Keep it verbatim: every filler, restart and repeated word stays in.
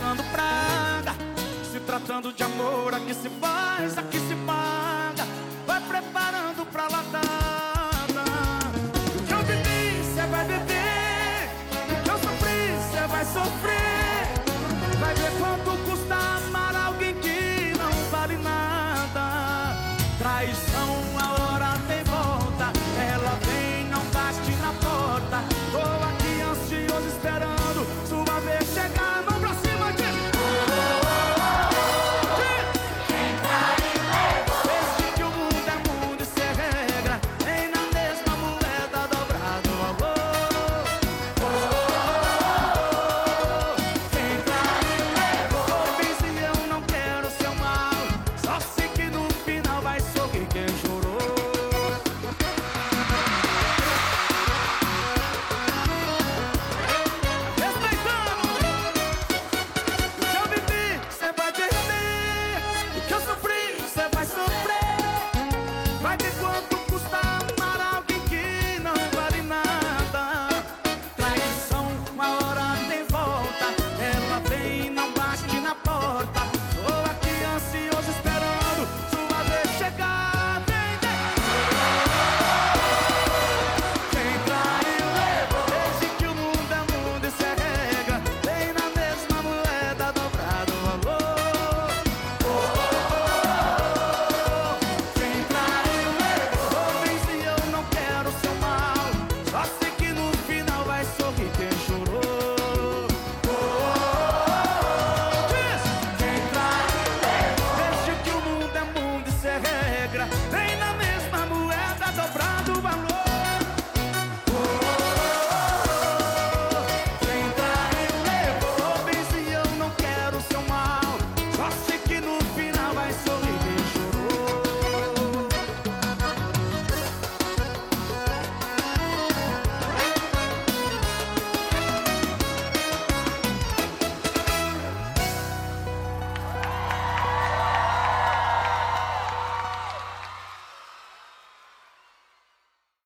preparando pra... Se tratando de amor, aqui se faz, aqui se paga. Vai preparando pra ladada. O que eu bebi, cê vai beber. O que eu sofri, cê vai sofrer. Vai ver quanto custa amar alguém que não vale nada. Traição